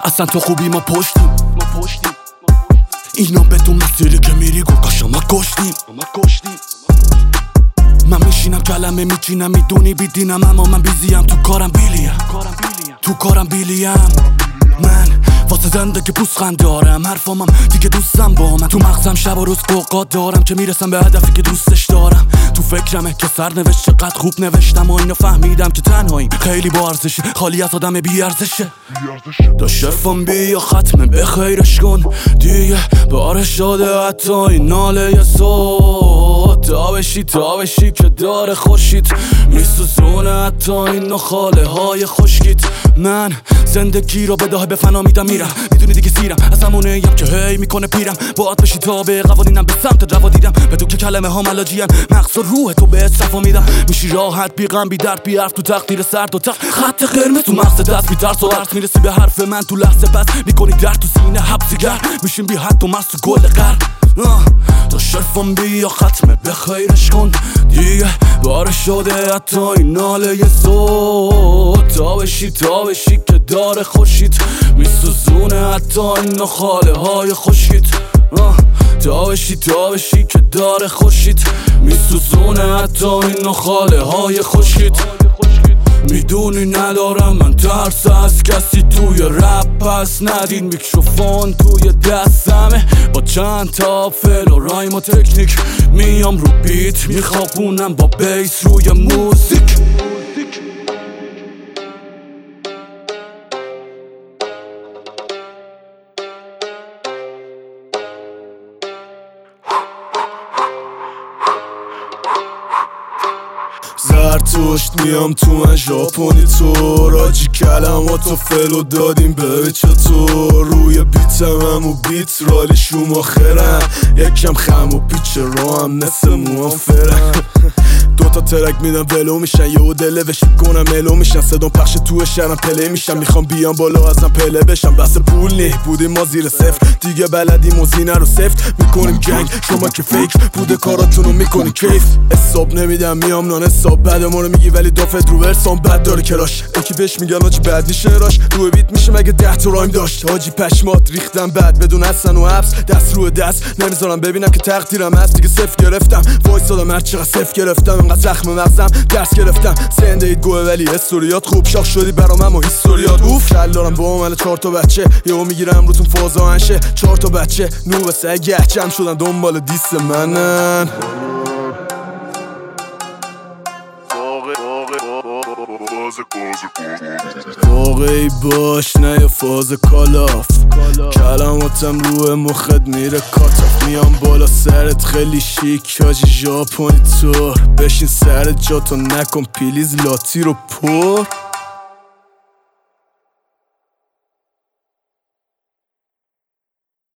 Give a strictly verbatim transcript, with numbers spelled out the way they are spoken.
اصلا تو خوبی ما پشتیم ما پشتیم اینا به تو مسیری که میری گو کاشا ما کشتیم ما کشتیم من میشینم کلمه میچینم میدونی بیدینم اما من بیزیم تو کارم بیلیم تو کارم بیلیم من واسه زندگی پوسخند دارم حرفامم دیگه دوستم با من تو مغزم شب و روز قوقات دارم که میرسم به هدفی که دوستش دارم تو فکرمه که سرنوشت چقدر خوب نوشتم و اینو فهمیدم که تنهاییم خیلی با ارزشه خالی از آدم بی ارزشه دا شرفم بیا ختمه به خیرش کن دیگه بارش داده حتی این ناله صوت تابشی تابشی که داره خوشید میسوزونه حتی این نخاله های خشکیت من زندگی رو به داه به فنا میدم میرم میدونی دیگه سیرم از همونه ایم که هی میکنه پیرم باید بشی تا به قوانینم به سمت روا دیدم بدون که کلمه ها ملاجیم مغز و روح تو به صفا میدم میشی راحت بی غم بی درد بی حرف تو تقدیر سرد و تق خط قرمز تو مغز دست بی ترس و عرض میرسی به حرف من تو لحظه پس میکنی درد تو سینه حبسیگر میشیم بی حد و مرز تو گل قرد تا شرفم بیا ختمه به خیرش کن دیگه بارش شده حتی این ناله صوت تابشی تابشی که داره خوشید میسوزونه حتی این نخاله های خشکید تابشی تابشی که داره خوشید میسوزونه حتی این نخاله های خشکید میدونی ندارم من ترس از کسی توی رپ پس ندین میکروفون توی دستمه با چند تا فل و رایم و تکنیک میام رو بیت میخوابونم با بیس روی موزیک زرتشت میام تو من ژاپنی تو راجی کلماتو فلو دادیم به چطور روی بیتم هم و بیت رالی شما خرم یکم خم و پیچ رو هم مثل موافرم دوتا ترک میدم ولو میشن یهو دلوش کنم الو میشن صدام پخش تو شهرم پله میشم میخوام بیام بالا ازم پله بشم بس پول نه بودیم ما زیر صفر دیگه بلدیم و زینه رو سفت میکنیم جنگ شما که فیک بوده کاراتونو میکنی کیف حساب نمیدم میام نان حساب بعد ما رو میگی ولی دافت رو ورسام بد داره کراش یکی بهش میگن آجی بد میشه راش روی بیت میشه مگه ده تا رایم داشت آجی پشمات ریختم بعد بدون حسن و حبس دست رو دست نمیذارم ببینم که تقدیرم هست دیگه صفر گرفتم وایسادم هر چقدر صفر گرفتم انقدر زخم مغزم درس گرفتم سنده اید گوه ولی استوریات خوب شاخ شدی برام اما هیستوریات اوف کل دارم با عمل چهار تا بچه یهو میگیرم روتون فازا انشه چهار تا بچه نو و سگه جمع شدن دنبال دیس منن واقعی باش نه یه فاز کالاف کلماتم روی مخت میره کاتاف میام بالا سرت خیلی شیک حاجی ژاپنی طور بشین سر جاتو نکن پلیز لاتی رو پر